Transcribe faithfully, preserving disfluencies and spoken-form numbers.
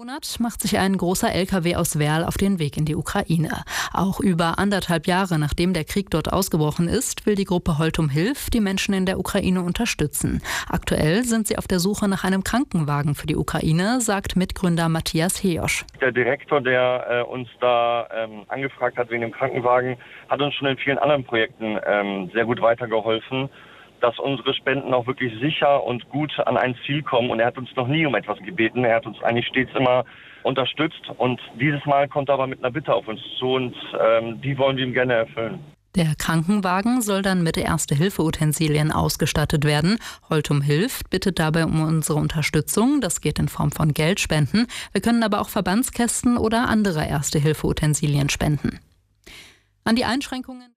Monat macht sich ein großer L K W aus Werl auf den Weg in die Ukraine. Auch über anderthalb Jahre nachdem der Krieg dort ausgebrochen ist, will die Gruppe Holtum Hilf die Menschen in der Ukraine unterstützen. Aktuell sind sie auf der Suche nach einem Krankenwagen für die Ukraine, sagt Mitgründer Matthias Heosch. Der Direktor, der äh, uns da ähm, angefragt hat wegen dem Krankenwagen, hat uns schon in vielen anderen Projekten ähm, sehr gut weitergeholfen, dass unsere Spenden auch wirklich sicher und gut an ein Ziel kommen. Und er hat uns noch nie um etwas gebeten. Er hat uns eigentlich stets immer unterstützt. Und dieses Mal kommt er aber mit einer Bitte auf uns zu und ähm, die wollen wir ihm gerne erfüllen. Der Krankenwagen soll dann mit Erste-Hilfe-Utensilien ausgestattet werden. Holtum hilft, bittet dabei um unsere Unterstützung. Das geht in Form von Geldspenden. Wir können aber auch Verbandskästen oder andere Erste-Hilfe-Utensilien spenden. An die Einschränkungen